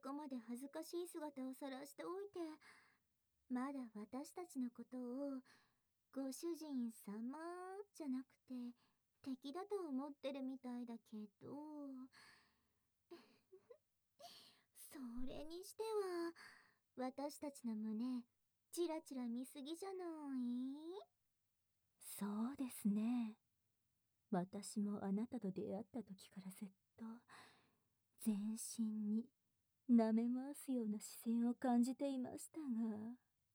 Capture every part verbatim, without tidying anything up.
こまで恥ずかしい姿を晒しておいて、まだ私たちのことをご主人様じゃなくて敵だと思ってるみたいだけど、それにしては私たちの胸チラチラ見すぎじゃない？ そうですね。私もあなたと出会った時からずっと全身に舐め回すような視線を感じていましたが、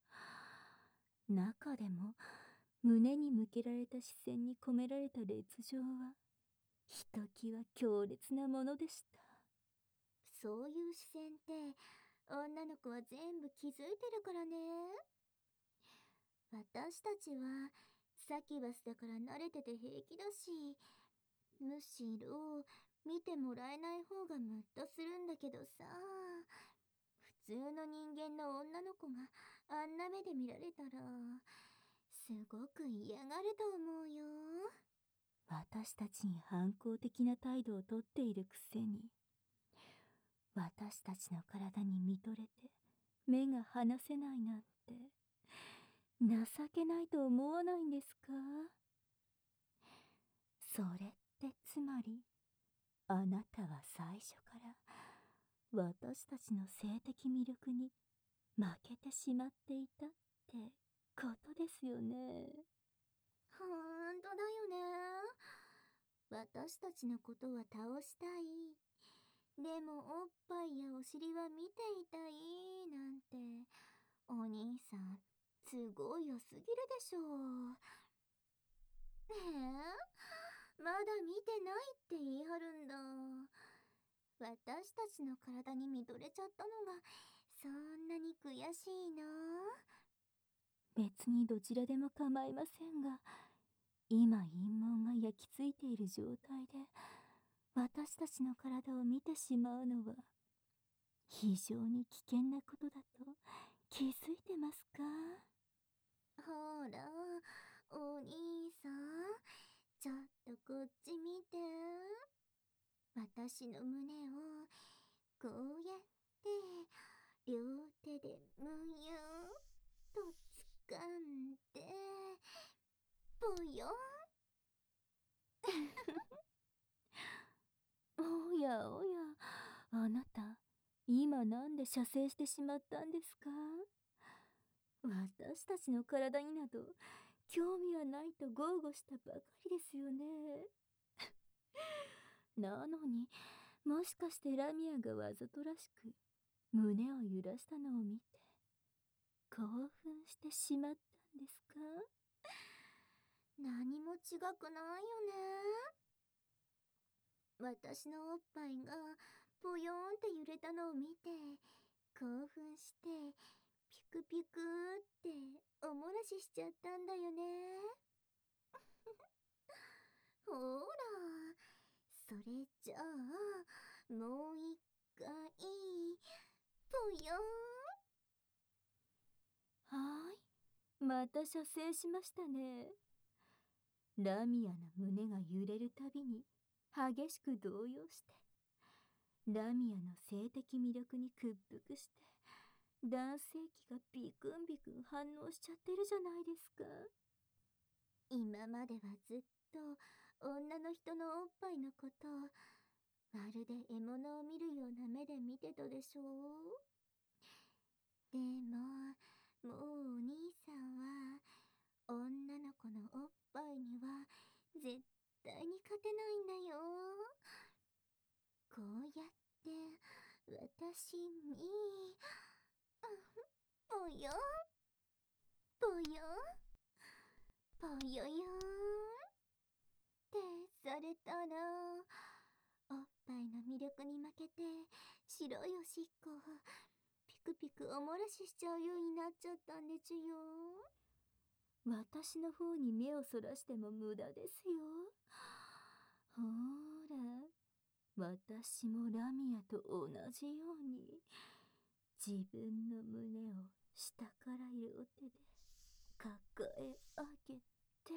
中でも胸に向けられた視線に込められた烈情はひときわ強烈なものでした。 そういう視線って女の子は全部気づいてるからね。私たちはサキュバスだから慣れてて平気だし、むしろ見てもらえない方がムッとするんだけどさ、普通の人間の女の子があんな目で見られたらすごく嫌がると思うよ。 私たちに反抗的な態度をとっているくせに、私たちの体に見とれて目が離せないなんて情けないと思わないんですか？それってつまり、あなたは最初から私たちの性的魅力に負けてしまっていたってことですよね。 ほんとだよね。私たちのことは倒したい。でもおっぱいやお尻は見ていたいなんて、お兄さんすごい良すぎるでしょう。ええ、まだ見てないって言い張るんだ。私たちの体に見とれちゃったのがそんなに悔しいな。 別にどちらでも構いませんが、今陰謀が焼き付いている状態で私たちの体を見てしまうのは非常に危険なことだと気づいてますか？ ほら、お兄さん、ちょっとこっち見て。私の胸をこうやって両手でむゆーっと掴んで、ぽよん。 おやおや、あなた、今なんで射精してしまったんですか？私たちの体になど興味はないと豪語したばかりですよね。なのに、もしかしてラミアがわざとらしく胸を揺らしたのを見て興奮してしまったんですか？ 何も違くないよね。私のおっぱいがぽよんって揺れたのを見て興奮してピクピクってお漏らししちゃったんだよね。ほら、それじゃあもう一回ぽよはーい、また射精しましたね。ラミアの胸が揺れるたびに激しく動揺して、ラミアの性的魅力に屈服して男性器がビクンビクン反応しちゃってるじゃないですか。 ー。今まではずっと女の人のおっぱいのことまるで獲物を見るような目で見てたでしょ。でももうお兄さんは女の子のおっぱいには絶対に勝てないんだよ。こうやって私にぽよぽよぽよよんってされたら、おっぱいの魅力に負けて白いおしっこをピクピクお漏らししちゃうようになっちゃったんでちゅよ。 私の方に目をそらしても無駄ですよ。ほーら、私もラミアと同じように自分の胸を下から両手で抱え上げて、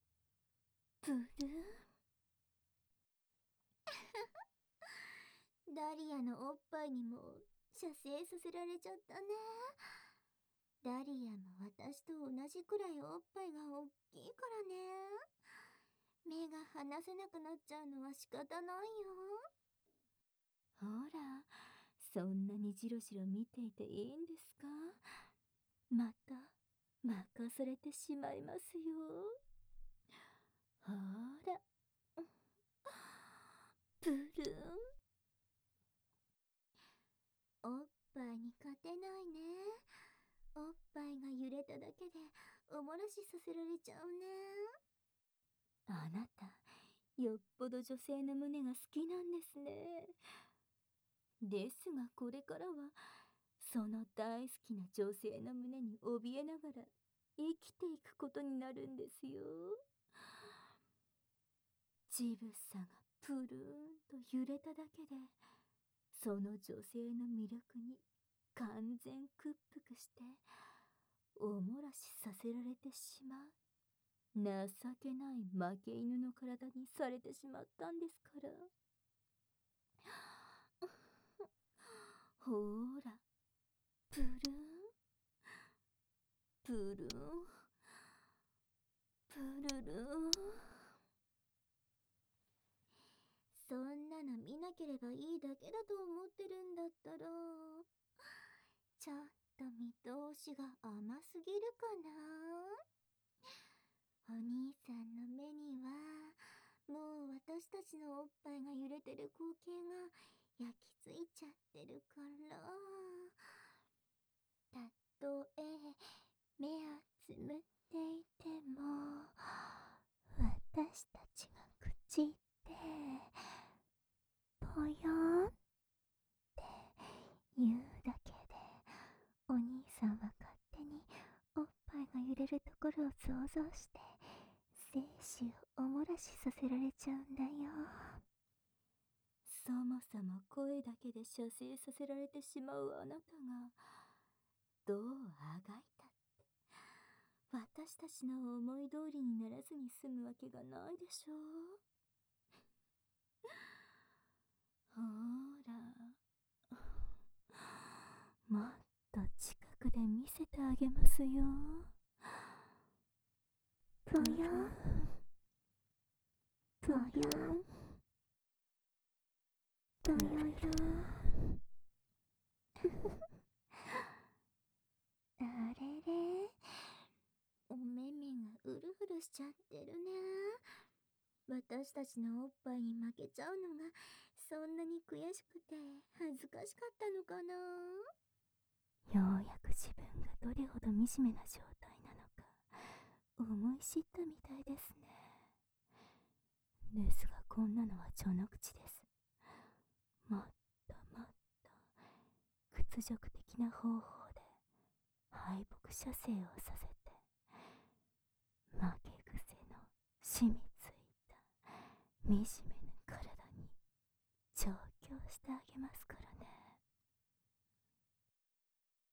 プルン。 ダリアのおっぱいにも射精させられちゃったね。ダリアも私と同じくらいおっぱいが大きいからね。目が離せなくなっちゃうのは仕方ないよ。 ほら、そんなにじろじろ見ていていいんですか？また任されてしまいますよ。ほら、プルン。 おっぱいに勝てないね。おっぱいが揺れただけでおもらしさせられちゃうね。 あなた、よっぽど女性の胸が好きなんですね。ですがこれからは、その大好きな女性の胸に怯えながら生きていくことになるんですよ。乳房がプルーンと揺れただけで、その女性の魅力に完全屈服しておもらしさせられてしまう。情けない負け犬の体にされてしまったんですから。ほーら、プルンプルンプルルン。 そんなの見なければいいだけだと思ってるんだったら、ちょっと見通しが甘すぎるかな。お兄さんの目にはもう私たちのおっぱいが揺れてる光景が焼き付いちゃってるから、たとえ目をつむっていても私たちが口ってぽよんって言うだけで、お兄さんは勝手におっぱいが揺れるところを想像して精子をおもらしさせられちゃうんだよ。 そもそも声だけで射精させられてしまうあなたがどうあがいたって私たちの思い通りにならずに済むわけがないでしょう。ほーら、もっと近くで見せてあげますよ。 ぽよんぽよんぽよよあれれ、お目目がうるうるしちゃってるね。私たちのおっぱいに負けちゃうのがそんなに悔しくて恥ずかしかったのかな。 ようやく自分がどれほど惨めな状態なのか思い知ったみたいですね。ですがこんなのは序の口です。もっともっと屈辱的な方法で敗北射精をさせて、負け癖の染みついた惨